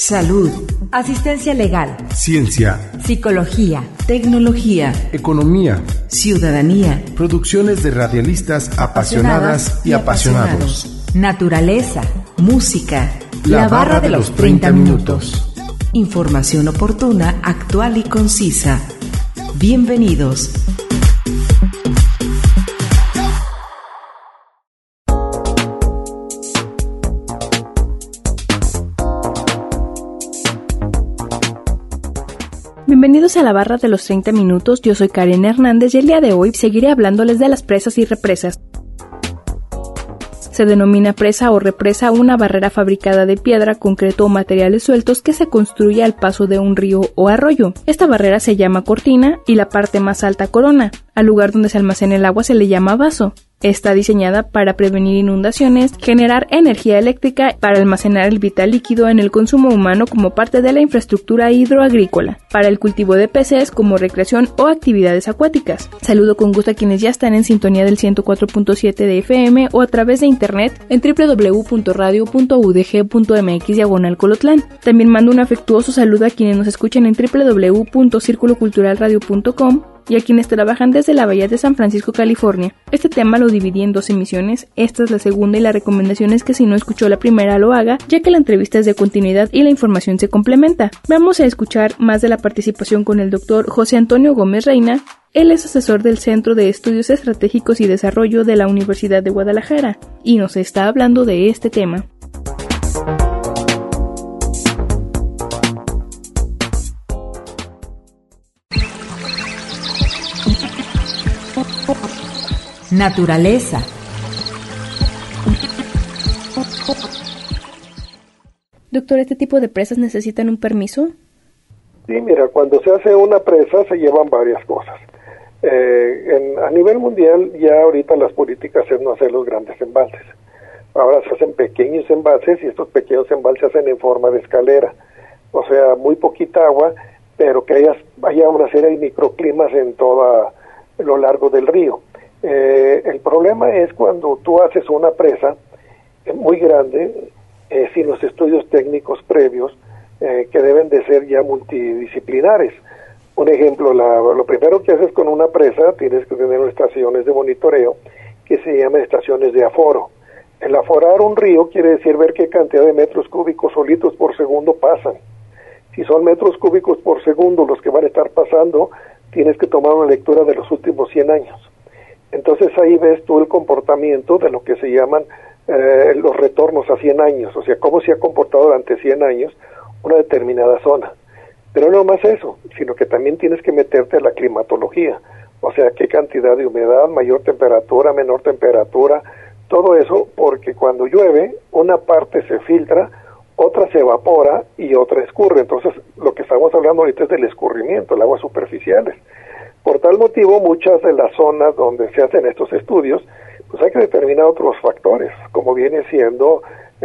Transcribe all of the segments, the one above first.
salud, asistencia legal, ciencia, psicología, tecnología, economía, ciudadanía, producciones de radialistas apasionadas y apasionados, naturaleza, música, la barra de los 30 minutos. Información oportuna, actual y concisa. Bienvenidos. Bienvenidos a la barra de los 30 minutos, yo soy Karen Hernández y el día de hoy seguiré hablándoles de las presas y represas. Se denomina presa o represa una barrera fabricada de piedra, concreto o materiales sueltos que se construye al paso de un río o arroyo. Esta barrera se llama cortina y la parte más alta corona. Al lugar donde se almacena el agua se le llama vaso. Está diseñada para prevenir inundaciones, generar energía eléctrica para almacenar el vital líquido en el consumo humano como parte de la infraestructura hidroagrícola, para el cultivo de peces como recreación o actividades acuáticas. Saludo con gusto a quienes ya están en sintonía del 104.7 de FM o a través de internet en www.radio.udg.mx/Colotlán. También mando un afectuoso saludo a quienes nos escuchan en www.circuloculturalradio.com y a quienes trabajan desde la Bahía de San Francisco, California. Este tema lo dividí en 2 emisiones, esta es la segunda y la recomendación es que si no escuchó la primera lo haga, ya que la entrevista es de continuidad y la información se complementa. Vamos a escuchar más de la participación con el doctor José Antonio Gómez Reina. Él es asesor del Centro de Estudios Estratégicos y Desarrollo de la Universidad de Guadalajara y nos está hablando de este tema. Naturaleza. Doctor, ¿este tipo de presas necesitan un permiso? Sí, mira, cuando se hace una presa se llevan varias cosas. A nivel mundial ya ahorita las políticas es no hacer los grandes embalses. Ahora se hacen pequeños embalses y estos pequeños embalses se hacen en forma de escalera. O sea, muy poquita agua, pero que haya una serie de microclimas en todo lo largo del río. El problema es cuando tú haces una presa muy grande, sin los estudios técnicos previos, que deben de ser ya multidisciplinares. Un ejemplo, lo primero que haces con una presa, tienes que tener estaciones de monitoreo que se llaman estaciones de aforo. El aforar un río quiere decir ver qué cantidad de metros cúbicos o litros por segundo pasan. Si son metros cúbicos por segundo los que van a estar pasando, tienes que tomar una lectura de los últimos 100 años. Entonces ahí ves tú el comportamiento de lo que se llaman los retornos a 100 años, o sea, cómo se ha comportado durante 100 años una determinada zona. Pero no más eso, sino que también tienes que meterte a la climatología, o sea, qué cantidad de humedad, mayor temperatura, menor temperatura, todo eso, porque cuando llueve, una parte se filtra, otra se evapora y otra escurre. Entonces, lo que estamos hablando ahorita es del escurrimiento, el aguas superficiales. Por tal motivo, muchas de las zonas donde se hacen estos estudios, pues hay que determinar otros factores, como viene siendo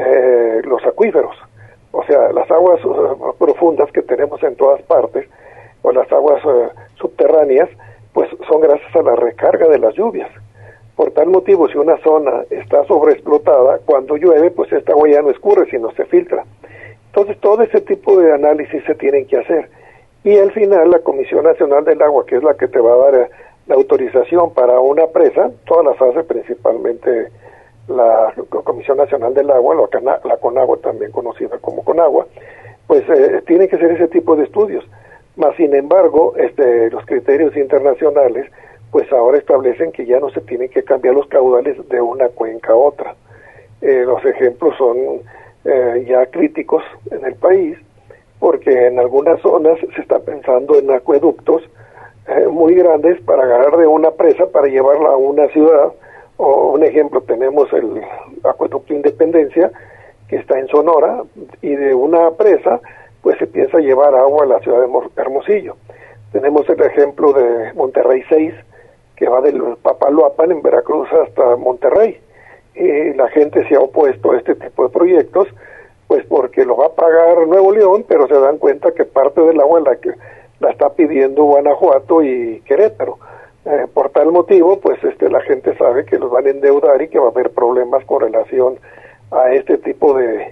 los acuíferos. O sea, las aguas profundas que tenemos en todas partes, o las aguas subterráneas, pues son gracias a la recarga de las lluvias. Por tal motivo, si una zona está sobreexplotada, cuando llueve, pues esta agua ya no escurre, sino se filtra. Entonces, todo ese tipo de análisis se tienen que hacer. Y al final la Comisión Nacional del Agua, que es la que te va a dar la autorización para una presa, todas las hace principalmente la Comisión Nacional del Agua, la CONAGUA, también conocida como CONAGUA, pues tiene que ser ese tipo de estudios. Mas sin embargo, los criterios internacionales, pues ahora establecen que ya no se tienen que cambiar los caudales de una cuenca a otra. Los ejemplos son ya críticos en el país, porque en algunas zonas se está pensando en acueductos muy grandes para agarrar de una presa para llevarla a una ciudad. O un ejemplo, tenemos el acueducto Independencia, que está en Sonora, y de una presa pues se piensa llevar agua a la ciudad de Hermosillo. Tenemos el ejemplo de Monterrey 6, que va del Papaloapan en Veracruz hasta Monterrey, y la gente se ha opuesto a este tipo de proyectos, pues porque lo va a pagar Nuevo León, pero se dan cuenta que parte del agua la está pidiendo Guanajuato y Querétaro. Por tal motivo, pues la gente sabe que los van a endeudar y que va a haber problemas con relación a este tipo de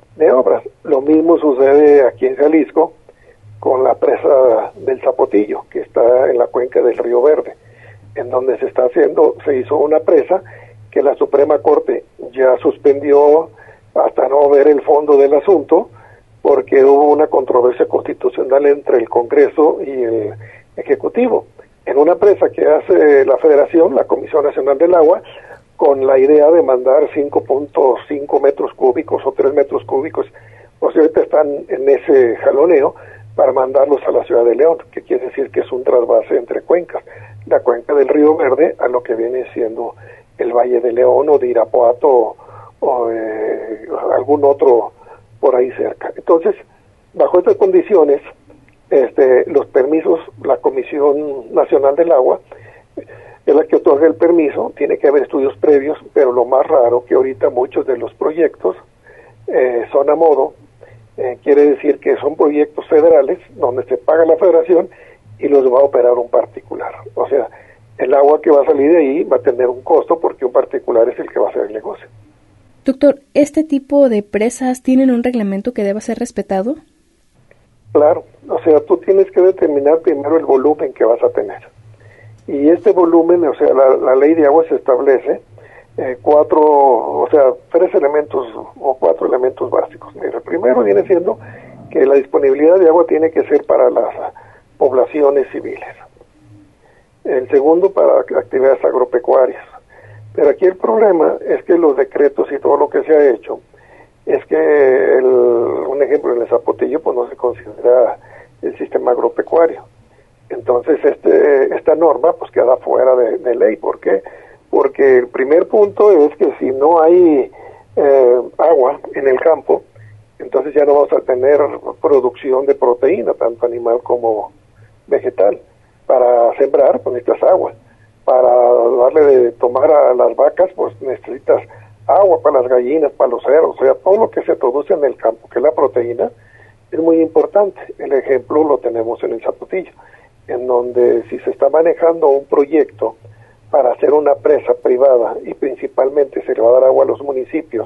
de obras. Lo mismo sucede aquí en Jalisco con la presa del Zapotillo, que está en la cuenca del Río Verde, en donde se hizo una presa que la Suprema Corte ya suspendió hasta no ver el fondo del asunto, porque hubo una controversia constitucional entre el Congreso y el Ejecutivo, en una presa que hace la Federación, la Comisión Nacional del Agua, con la idea de mandar 5.5 metros cúbicos o 3 metros cúbicos, o sea, ahorita están en ese jaloneo para mandarlos a la ciudad de León, que quiere decir que es un trasvase entre cuencas, la cuenca del Río Verde a lo que viene siendo el Valle de León o de Irapuato o algún otro por ahí cerca. Entonces, bajo estas condiciones, los permisos, la Comisión Nacional del Agua es la que otorga el permiso, tiene que haber estudios previos, pero lo más raro que ahorita muchos de los proyectos son a modo, quiere decir que son proyectos federales donde se paga la federación y los va a operar un particular. O sea, el agua que va a salir de ahí va a tener un costo porque un particular es el que va a hacer el negocio. Doctor, ¿este tipo de presas tienen un reglamento que deba ser respetado? Claro, o sea, tú tienes que determinar primero el volumen que vas a tener. Y este volumen, o sea, la ley de agua se establece tres elementos o 4 elementos básicos. Mira, el primero viene siendo que la disponibilidad de agua tiene que ser para las poblaciones civiles. El segundo, para actividades agropecuarias. Pero aquí el problema es que los decretos y todo lo que se ha hecho, es que un ejemplo en el Zapotillo pues no se considera el sistema agropecuario. Entonces esta norma pues queda fuera de ley. ¿Por qué? Porque el primer punto es que si no hay agua en el campo, entonces ya no vamos a tener producción de proteína, tanto animal como vegetal. Para sembrar pues necesitas agua. Para darle de tomar a las vacas pues necesitas agua, para las gallinas, para los cerdos, o sea, todo lo que se produce en el campo, que es la proteína, es muy importante. El ejemplo lo tenemos en el Zapotillo, en donde si se está manejando un proyecto para hacer una presa privada y principalmente se le va a dar agua a los municipios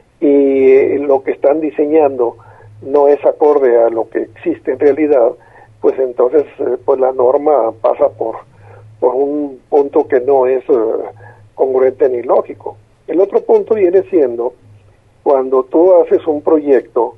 y lo que están diseñando no es acorde a lo que existe en realidad, pues entonces pues la norma pasa por un punto que no es congruente ni lógico. El otro punto viene siendo cuando tú haces un proyecto,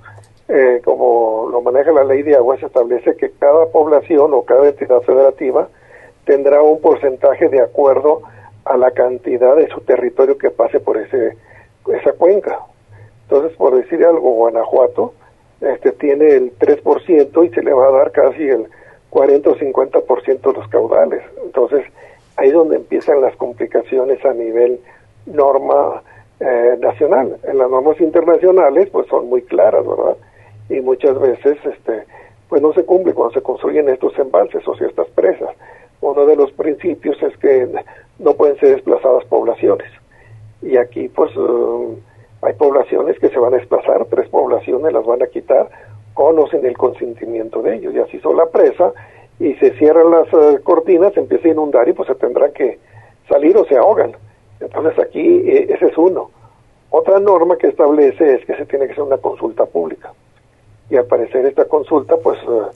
como lo maneja la ley de agua, se establece que cada población o cada entidad federativa tendrá un porcentaje de acuerdo a la cantidad de su territorio que pase por esa cuenca. Entonces, por decir algo, Guanajuato tiene el 3% y se le va a dar casi el 40 o 50% de los caudales. Entonces, ahí es donde empiezan las complicaciones a nivel norma nacional. En las normas internacionales pues son muy claras, ¿verdad? Y muchas veces pues no se cumple cuando se construyen estos embalses o estas presas. Uno de los principios es que no pueden ser desplazadas poblaciones. Y aquí pues hay poblaciones que se van a desplazar, 3 poblaciones las van a quitar con o sin el consentimiento de ellos. Y así hizo la presa y se cierran las cortinas, se empieza a inundar y pues se tendrán que salir o se ahogan. Entonces aquí ese es uno. Otra norma que establece es que se tiene que hacer una consulta pública. Y al parecer esta consulta pues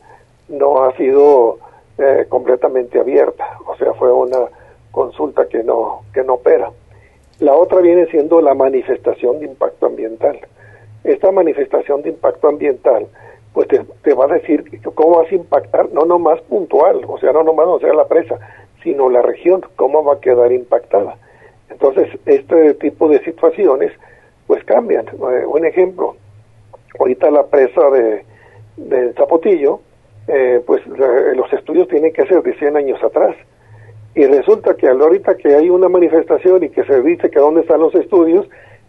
no ha sido completamente abierta. O sea, fue una consulta que no opera. La otra viene siendo la manifestación de impacto ambiental. Esta manifestación de impacto ambiental pues te va a decir cómo vas a impactar, no nomás puntual, o sea, no nomás no sea la presa, sino la región, cómo va a quedar impactada. Entonces, este tipo de situaciones, pues cambian. Un ejemplo, ahorita la presa de Zapotillo, pues los estudios tienen que ser de 100 años atrás. Y resulta que ahorita que hay una manifestación y que se dice que dónde están los estudios,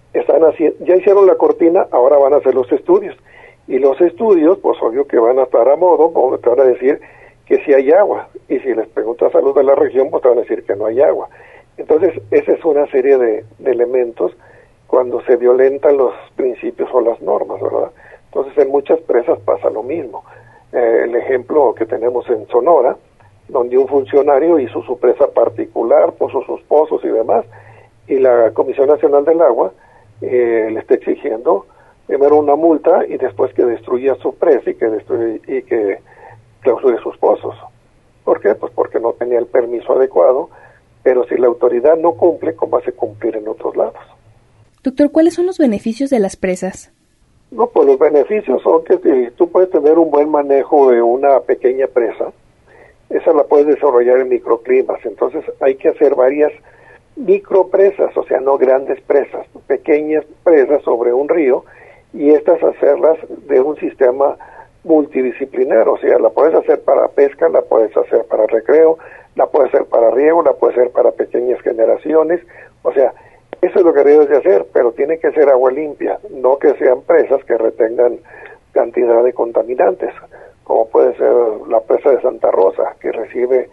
ya hicieron la cortina, ahora van a hacer los estudios. Y los estudios, pues obvio que van a estar a modo, donde te van a decir que sí hay agua. Y si les preguntas a los de la región, pues te van a decir que no hay agua. Entonces, esa es una serie de elementos cuando se violentan los principios o las normas, ¿verdad? Entonces, en muchas presas pasa lo mismo. El ejemplo que tenemos en Sonora, donde un funcionario hizo su presa particular, puso sus pozos y demás, y la Comisión Nacional del Agua le está exigiendo primero una multa y después que destruya su presa y que clausure sus pozos. ¿Por qué? Pues porque no tenía el permiso adecuado, pero si la autoridad no cumple, ¿cómo hace cumplir en otros lados? Doctor, ¿cuáles son los beneficios de las presas? No, pues los beneficios son que si tú puedes tener un buen manejo de una pequeña presa, esa la puedes desarrollar en microclimas. Entonces hay que hacer varias micropresas, o sea, no grandes presas, pequeñas presas sobre un río, y estas hacerlas de un sistema multidisciplinar, o sea, la puedes hacer para pesca, la puedes hacer para recreo, la puedes hacer para riego, la puedes hacer para pequeñas generaciones, o sea, eso es lo que debes de hacer, pero tiene que ser agua limpia, no que sean presas que retengan cantidad de contaminantes, como puede ser la presa de Santa Rosa, que recibe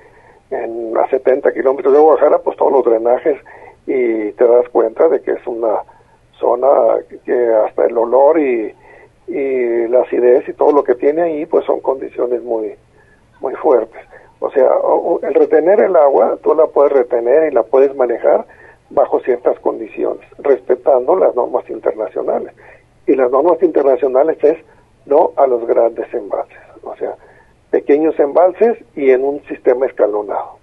a 70 kilómetros de Guadalajara, pues todos los drenajes, y te das cuenta de que es una zona que hasta el olor y la acidez y todo lo que tiene ahí, pues son condiciones muy, muy fuertes. O sea, el retener el agua, tú la puedes retener y la puedes manejar bajo ciertas condiciones, respetando las normas internacionales. Y las normas internacionales es no a los grandes embalses, o sea, pequeños embalses y en un sistema escalonado.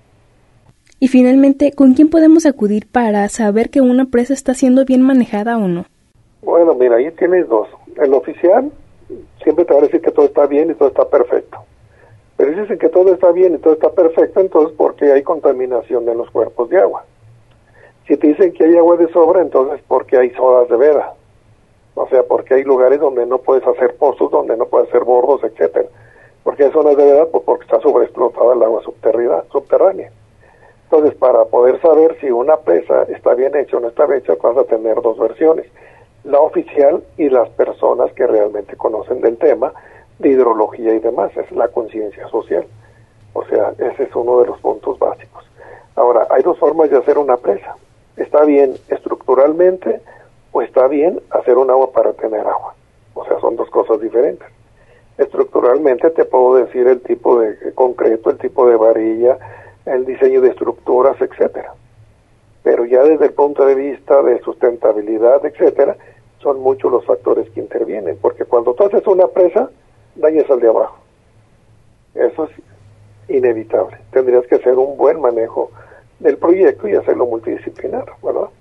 Y finalmente, ¿con quién podemos acudir para saber que una presa está siendo bien manejada o no? Bueno, mira, ahí tienes dos. El oficial siempre te va a decir que todo está bien y todo está perfecto. Pero si dicen que todo está bien y todo está perfecto, entonces ¿por qué hay contaminación en los cuerpos de agua? Si te dicen que hay agua de sobra, entonces ¿por qué hay sodas de veda? O sea, porque hay lugares donde no puedes hacer pozos, donde no puedes hacer bordos, etcétera. Porque hay zonas de veda, pues porque está sobreexplotada el agua subterránea. Entonces, para poder saber si una presa está bien hecha o no está bien hecha, vas a tener dos versiones. La oficial y las personas que realmente conocen del tema de hidrología y demás, es la conciencia social. O sea, ese es uno de los puntos básicos. Ahora, hay dos formas de hacer una presa. Está bien estructuralmente o está bien hacer un agua para tener agua. O sea, son dos cosas diferentes. Estructuralmente te puedo decir el tipo de concreto, el tipo de varilla, el diseño de estructuras, etcétera. Pero ya desde el punto de vista de sustentabilidad, etcétera, son muchos los factores que intervienen, porque cuando tú haces una presa, dañas al de abajo. Eso es inevitable. Tendrías que hacer un buen manejo del proyecto y hacerlo multidisciplinar, ¿verdad?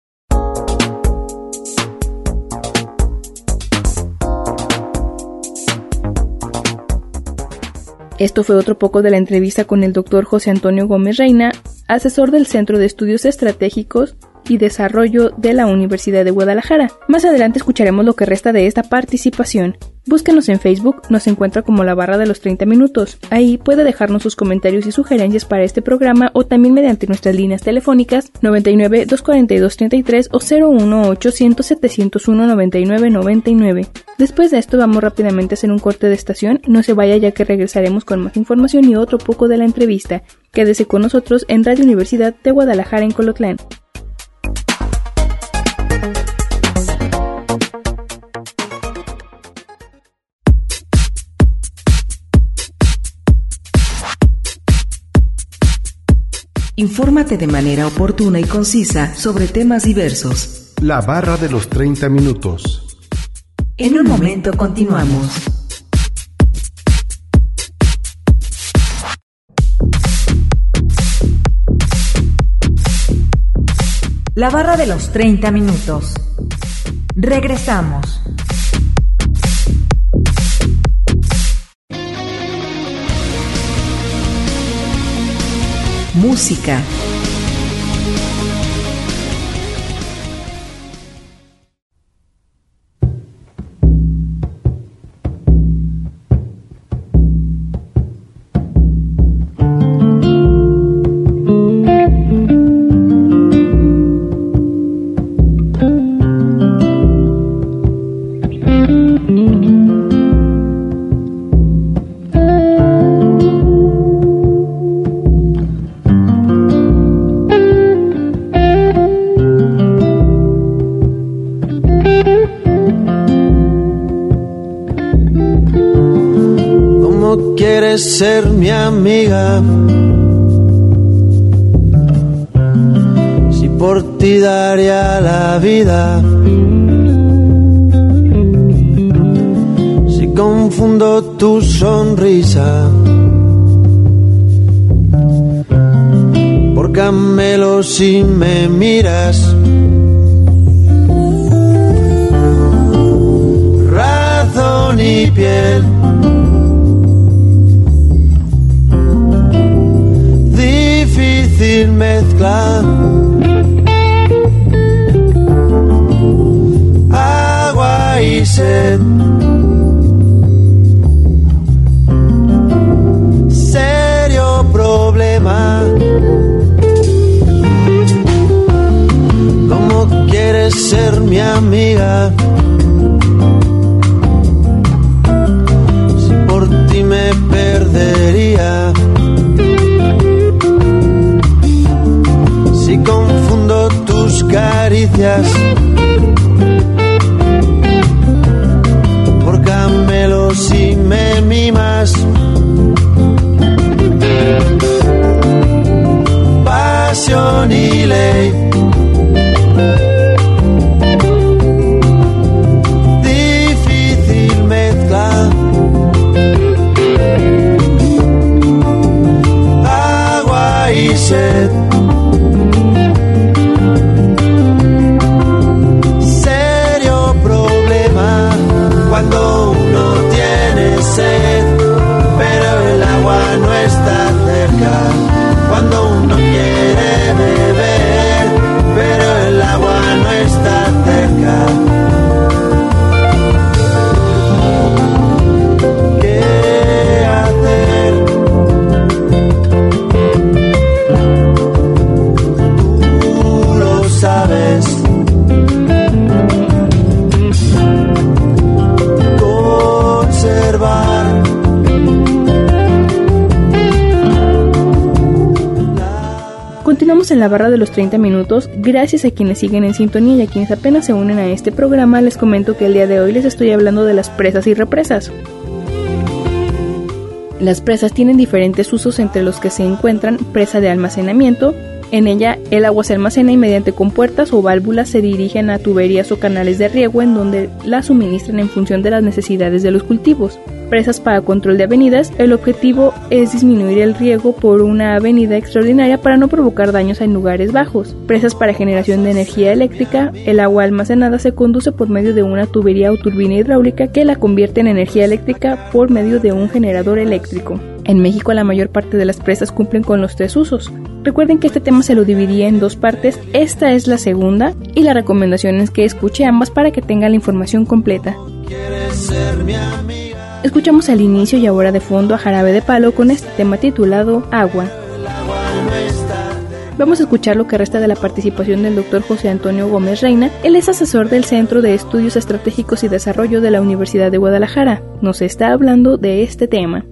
Esto fue otro poco de la entrevista con el Dr. José Antonio Gómez Reina, asesor del Centro de Estudios Estratégicos y Desarrollo de la Universidad de Guadalajara. Más adelante escucharemos lo que resta de esta participación. Búsquenos en Facebook, nos encuentra como La Barra de los 30 Minutos. Ahí puede dejarnos sus comentarios y sugerencias para este programa o también mediante nuestras líneas telefónicas 99 242 33 o 01 800 701 99 99. Después de esto vamos rápidamente a hacer un corte de estación. No se vaya, ya que regresaremos con más información y otro poco de la entrevista. Quédese con nosotros en Radio Universidad de Guadalajara en Colotlán. Infórmate de manera oportuna y concisa sobre temas diversos. La Barra de los 30 Minutos. En un momento continuamos. La Barra de los 30 Minutos. Regresamos. Música. Ser mi amiga, si por ti daría la vida, confundo tu sonrisa por camelos si me miras. Razón y piel, difícil mezcla. Agua y sed, serio problema. ¿Cómo quieres ser mi amiga? Si por ti me perdería. Si confundo tus caricias por camelos si me mimas. Pasión y ley, difícil mezcla. Agua y sed, serio problema. Cuando uno tiene sed, pero el agua no está cerca. Cuando uno quiere beber, pero el agua no está cerca. ¿Qué hacer? Tú lo sabes. Conservar. Continuamos en la barra de los 30 minutos. Gracias a quienes siguen en sintonía y a quienes apenas se unen a este programa. Les comento que el día de hoy les estoy hablando de las presas y represas. Las presas tienen diferentes usos, entre los que se encuentran presa de almacenamiento. En ella el agua se almacena y mediante compuertas o válvulas se dirigen a tuberías o canales de riego en donde la suministran en función de las necesidades de los cultivos. Presas para control de avenidas. El objetivo es disminuir el riego por una avenida extraordinaria para no provocar daños en lugares bajos. Presas para generación de energía eléctrica. El agua almacenada se conduce por medio de una tubería o turbina hidráulica que la convierte en energía eléctrica por medio de un generador eléctrico. En México la mayor parte de las presas cumplen con los 3 usos. Recuerden que este tema se lo dividí en 2 partes, esta es la segunda y la recomendación es que escuche ambas para que tenga la información completa. Escuchamos al inicio y ahora de fondo a Jarabe de Palo con este tema titulado Agua. Vamos a escuchar lo que resta de la participación del Dr. José Antonio Gómez Reina. Él es asesor del Centro de Estudios Estratégicos y Desarrollo de la Universidad de Guadalajara. Nos está hablando de este tema.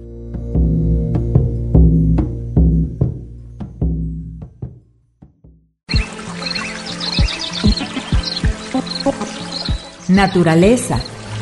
Naturaleza.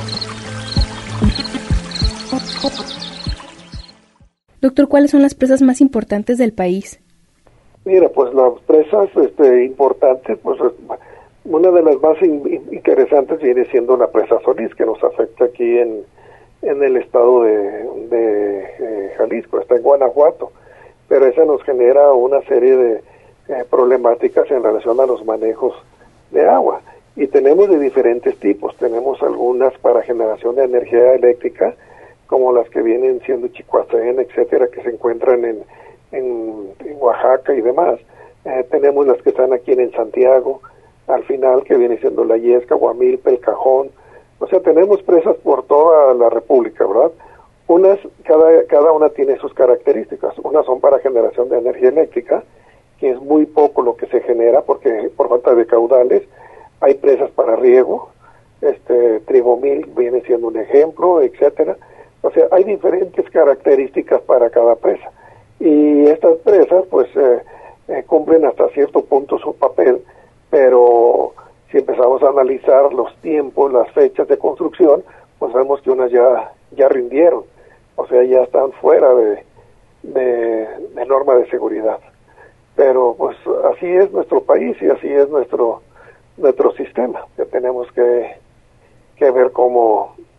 Doctor, ¿cuáles son las presas más importantes del país? Mira, pues las presas importantes, pues una de las más interesantes viene siendo la presa Solís, que nos afecta aquí en el estado de Jalisco, está en Guanajuato, pero esa nos genera una serie de problemáticas en relación a los manejos de agua. Y tenemos de diferentes tipos, tenemos algunas para generación de energía eléctrica, como las que vienen siendo Chicoacén, etcétera, que se encuentran en Oaxaca y demás. Tenemos las que están aquí en Santiago, al final, que viene siendo La Yesca, Guamilpa, El Cajón. O sea, tenemos presas por toda la República, ¿verdad? Cada una tiene sus características. Unas son para generación de energía eléctrica, que es muy poco lo que se genera, porque por falta de caudales. Hay presas para riego, Trigomil viene siendo un ejemplo, etcétera. O sea, hay diferentes características para cada presa. Y estas presas, pues, cumplen hasta cierto punto su papel, pero si empezamos a analizar los tiempos, las fechas de construcción, pues vemos que unas ya rindieron. O sea, ya están fuera de norma de seguridad. Pero, pues, así es nuestro país y así es nuestro sistema, que tenemos que ver cómo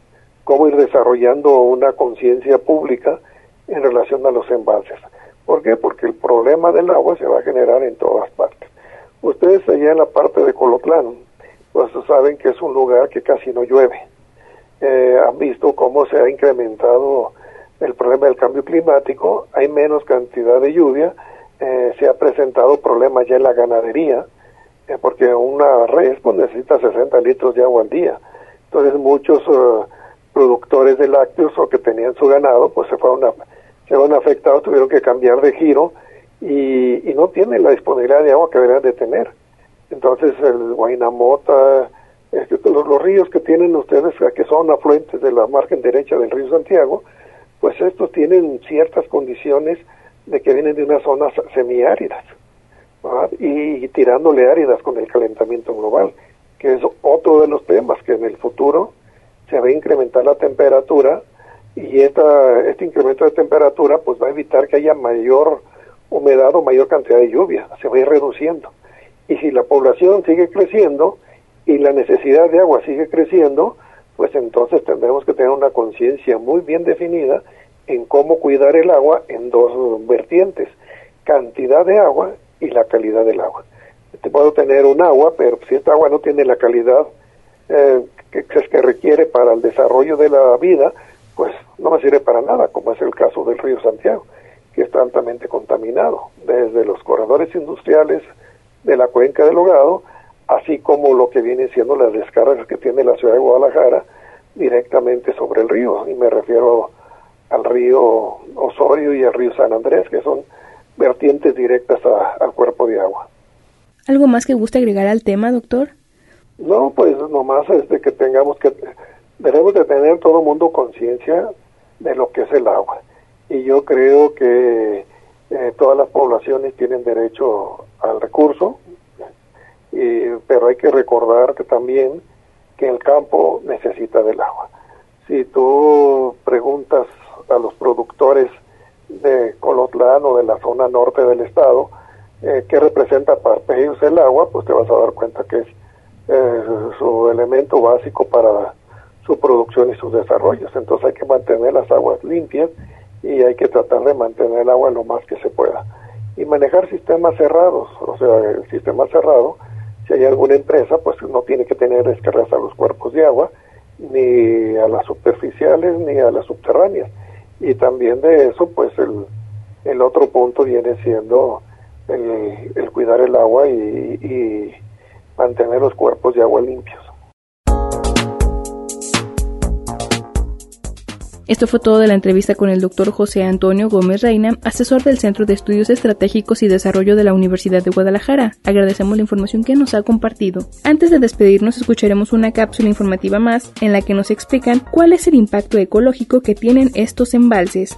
cómo ir desarrollando una conciencia pública en relación a los embalses. ¿Por qué? Porque el problema del agua se va a generar en todas partes. Ustedes allá en la parte de Colotlán, pues saben que es un lugar que casi no llueve. Han visto cómo se ha incrementado el problema del cambio climático, hay menos cantidad de lluvia, se ha presentado problemas ya en la ganadería, porque una res pues necesita 60 litros de agua al día. Entonces muchos productores de lácteos o que tenían su ganado pues se fueron afectados, tuvieron que cambiar de giro y no tienen la disponibilidad de agua que deberían de tener. Entonces el Guainamota, los ríos que tienen ustedes, que son afluentes de la margen derecha del río Santiago, pues estos tienen ciertas condiciones de que vienen de unas zonas semiáridas, ¿verdad? Y tirándole áridas con el calentamiento global, que es otro de los temas, que en el futuro se va a incrementar la temperatura y este incremento de temperatura pues va a evitar que haya mayor humedad o mayor cantidad de lluvia, se va a ir reduciendo. Y si la población sigue creciendo y la necesidad de agua sigue creciendo, pues entonces tendremos que tener una conciencia muy bien definida en cómo cuidar el agua en dos vertientes, cantidad de agua y la calidad del agua. Puedo tener un agua, pero si esta agua no tiene la calidad que requiere para el desarrollo de la vida, pues no me sirve para nada, como es el caso del río Santiago, que está altamente contaminado, desde los corredores industriales de la cuenca del Hogado, así como lo que viene siendo las descargas que tiene la ciudad de Guadalajara directamente sobre el río, y me refiero al río Osorio y al río San Andrés, que son vertientes directas al cuerpo de agua. ¿Algo más que guste agregar al tema, doctor? No, pues nomás es de que debemos de tener todo el mundo conciencia de lo que es el agua, y yo creo que todas las poblaciones tienen derecho al recurso, pero hay que recordar que también que el campo necesita del agua. Si tú preguntas a los productores de Colotlán o de la zona norte del estado qué representa para ellos el agua, pues te vas a dar cuenta que es su elemento básico para su producción y sus desarrollos. Entonces hay que mantener las aguas limpias y hay que tratar de mantener el agua lo más que se pueda. Y manejar sistemas cerrados, o sea, el sistema cerrado, si hay alguna empresa, pues no tiene que tener descargas a los cuerpos de agua, ni a las superficiales, ni a las subterráneas. Y también de eso, pues el otro punto viene siendo el cuidar el agua y mantener los cuerpos de agua limpios. Esto fue todo de la entrevista con el doctor José Antonio Gómez Reina, asesor del Centro de Estudios Estratégicos y Desarrollo de la Universidad de Guadalajara. Agradecemos la información que nos ha compartido. Antes de despedirnos, escucharemos una cápsula informativa más en la que nos explican cuál es el impacto ecológico que tienen estos embalses.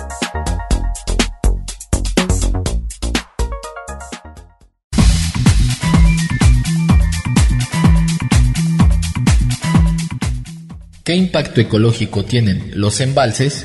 ¿Qué impacto ecológico tienen los embalses?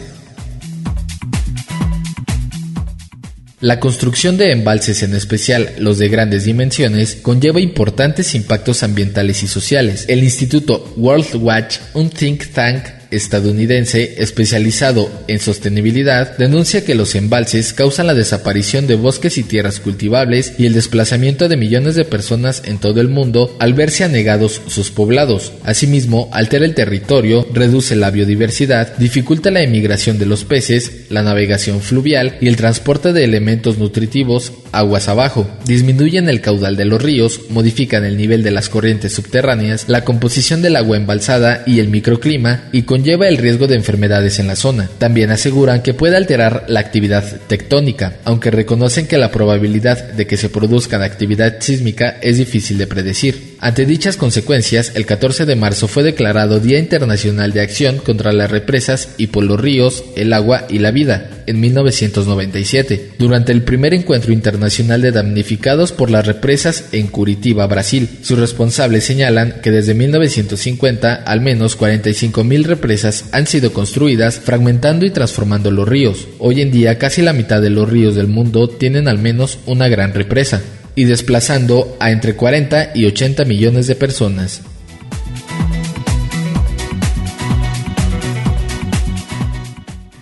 La construcción de embalses, en especial los de grandes dimensiones, conlleva importantes impactos ambientales y sociales. El Instituto World Watch, un think tank estadounidense especializado en sostenibilidad, denuncia que los embalses causan la desaparición de bosques y tierras cultivables y el desplazamiento de millones de personas en todo el mundo al verse anegados sus poblados. Asimismo, altera el territorio, reduce la biodiversidad, dificulta la emigración de los peces, la navegación fluvial y el transporte de elementos nutritivos aguas abajo, disminuyen el caudal de los ríos, modifican el nivel de las corrientes subterráneas, la composición del agua embalsada y el microclima, y conlleva el riesgo de enfermedades en la zona. También aseguran que puede alterar la actividad tectónica, aunque reconocen que la probabilidad de que se produzca actividad sísmica es difícil de predecir. Ante dichas consecuencias, el 14 de marzo fue declarado Día Internacional de Acción contra las Represas y por los Ríos, el Agua y la Vida, en 1997, durante el primer encuentro internacional de damnificados por las represas en Curitiba, Brasil. Sus responsables señalan que desde 1950 al menos 45,000 represas han sido construidas, fragmentando y transformando los ríos. Hoy en día casi la mitad de los ríos del mundo tienen al menos una gran represa, y desplazando a entre 40 y 80 millones de personas.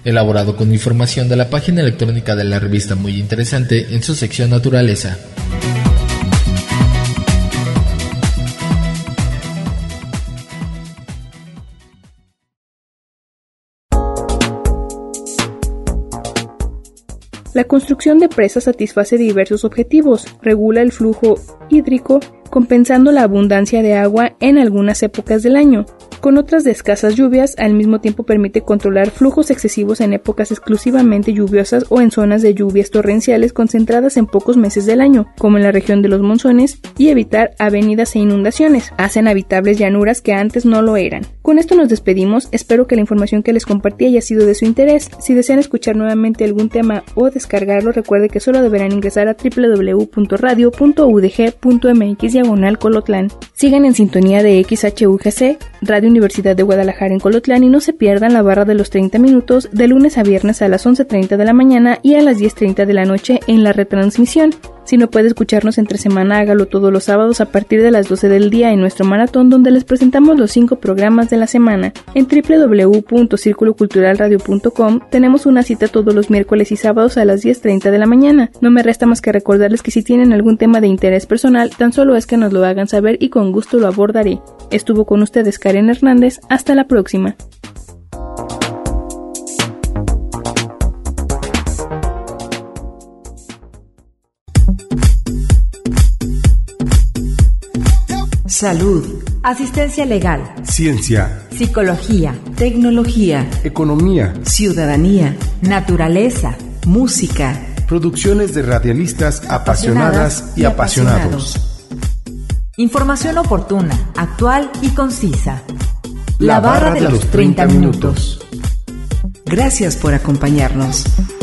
elaborado con información de la página electrónica de la revista Muy Interesante en su sección Naturaleza. La construcción de presas satisface diversos objetivos, regula el flujo hídrico, compensando la abundancia de agua en algunas épocas del año. Con otras de escasas lluvias, al mismo tiempo permite controlar flujos excesivos en épocas exclusivamente lluviosas o en zonas de lluvias torrenciales concentradas en pocos meses del año, como en la región de los monzones, y evitar avenidas e inundaciones. Hacen habitables llanuras que antes no lo eran. Con esto nos despedimos, espero que la información que les compartí haya sido de su interés. Si desean escuchar nuevamente algún tema o descargarlo, recuerde que solo deberán ingresar a www.radio.udg.mx/Colotlán. Sigan en sintonía de XHUGC, Radio Universidad de Guadalajara en Colotlán, y no se pierdan la barra de los 30 minutos de lunes a viernes a las 11:30 de la mañana y a las 10:30 de la noche en la retransmisión. Si no puede escucharnos entre semana, hágalo todos los sábados a partir de las 12 del día en nuestro maratón, donde les presentamos los 5 programas de la semana. En www.circuloculturalradio.com tenemos una cita todos los miércoles y sábados a las 10:30 de la mañana. No me resta más que recordarles que si tienen algún tema de interés personal, tan solo es que nos lo hagan saber y con gusto lo abordaré. Estuvo con ustedes Karen Hernández. Hasta la próxima. Salud, asistencia legal, ciencia, psicología, tecnología, economía, ciudadanía, naturaleza, música. Producciones de radialistas apasionadas y apasionados. Información oportuna, actual y concisa. La barra de los 30 minutos. Gracias por acompañarnos.